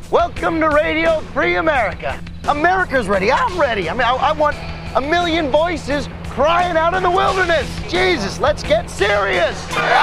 Welcome to Radio Free America. America's ready. I'm ready. I want a million voices crying out in the wilderness. Jesus, let's get serious.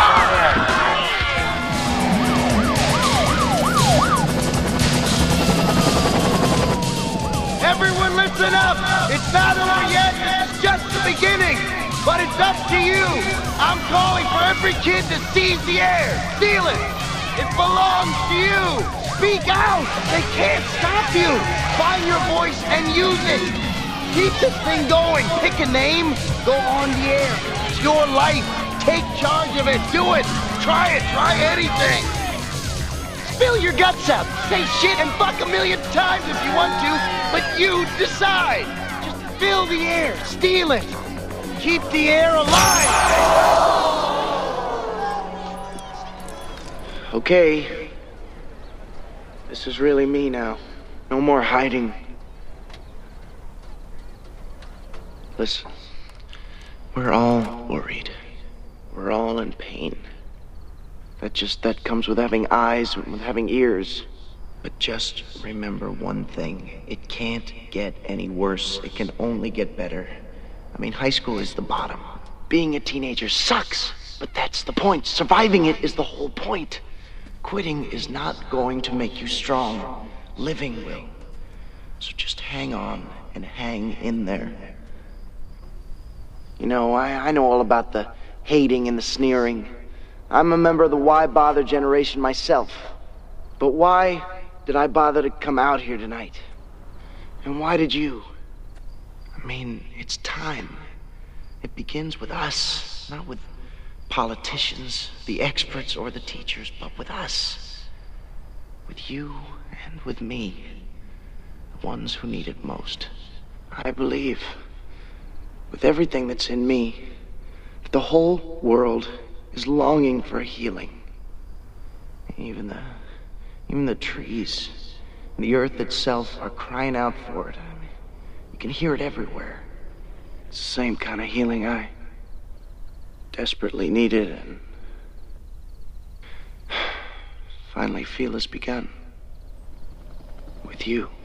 Everyone listen up. It's not over yet. It's just the beginning. But it's up to you. I'm calling for every kid to seize the air. Steal it. It belongs to you. Speak out. They can't stop you. Find your voice and use it. Keep this thing going. Pick a name. Go on the air. It's your life. Take charge of it. Do it. Try it. Try anything. Spill your guts out. Say shit and fuck a million times if you want to, but you decide. Just fill the air. Steal it. Keep the air alive. Okay. This is really me now. No more hiding. Listen. We're all worried. We're all in pain. That comes with having eyes, with having ears. But just remember one thing. It can't get any worse. It can only get better. High school is the bottom. Being a teenager sucks, but that's the point. Surviving it is the whole point. Quitting is not going to make you strong. Living will. So just hang on and hang in there. I know all about the hating and the sneering. I'm a member of the why bother generation myself. But why did I bother to come out here tonight? And why did you? It's time. It begins with us, not with politicians, the experts, or the teachers, but with us. With you and with me, the ones who need it most. I believe, with everything that's in me, that the whole world is longing for a healing. Even the trees and the earth itself are crying out for it. You can hear it everywhere. It's the same kind of healing I desperately needed and finally feel has begun with you.